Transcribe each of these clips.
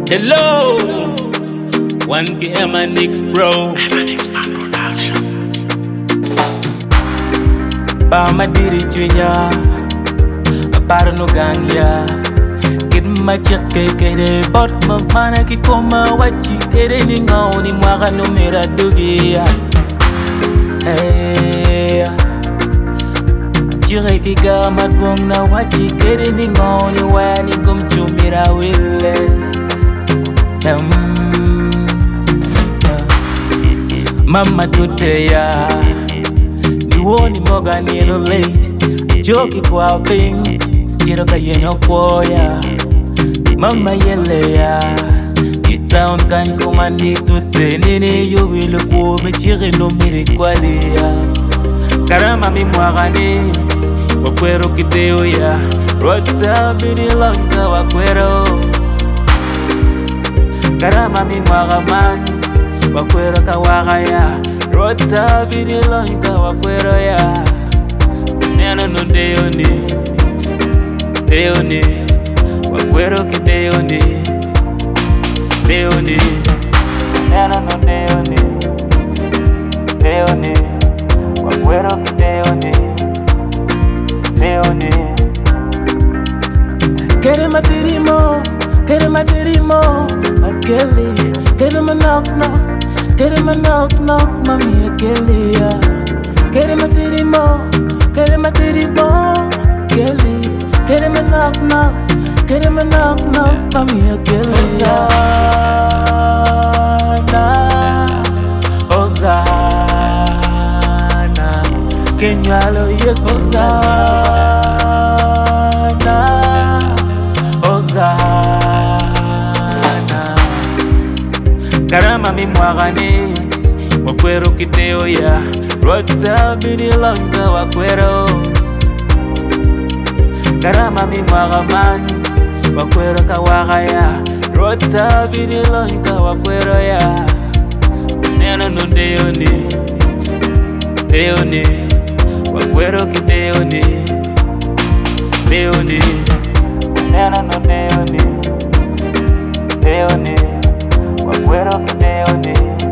Hello, 1K MNX bro. MNX Man Production. Ba madiri chunya, para no gangya. Kid ma chekke kede bot ma mana ki koma wachi kede ni ngau ni mwaka no mera dugia. Hey, jire ki gamat wong na wachi kede ni ngau ni wani gum chumira wille. Mama tuteya ni woni moga ni no late joki kwa ping jiro ka yeno koya mama yeleya itown kan komandi tute nene yo wile ko me chire no mire kwalia karama mi mwagane wakwero kiteo ya rota bini longa wakwero karama mi mwagaman wakwero kawaga ya rota bini longa wakwero ya nena no deoni wakwero ki deoni nena no deoni wakwero ki deoni kere matirimo akeli kere ma knock knock mami akeli ya kere matirimo akeli kere ma knock knock mami akeli ya Hosanna kenyalo yesu Hosanna karama mi mwagane wakwero kiteo ya rota bini longa wakwero karama mi mwagaman wakwero kawaga ya rota bini longa wakwero ya nena no deoni wakwero ki deoni nena no deoni wakwero ki deoni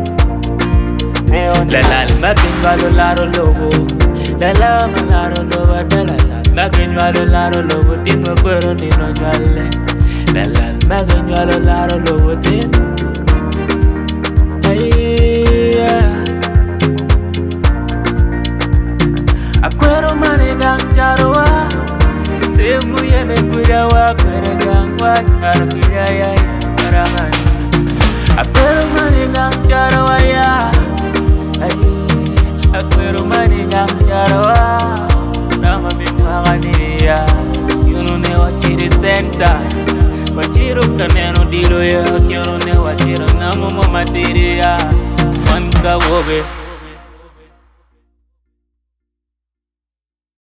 lalal makinwalo laro lobo lala malaro lobo dalala makinwalo laro lobo tin wakwero nino nyale lalal makinwalo laro lobo tin akwero mane gang jarowa temu yeme kuyawa kwere gang wa arkuya ya maraman akwero mane gang jarowa ya akwero mane gang jarowa rama mimagani ya yunu ne wachiri center wachiro kaneno dilo ya yunu ne wachiro namo matiri ya wanka wobe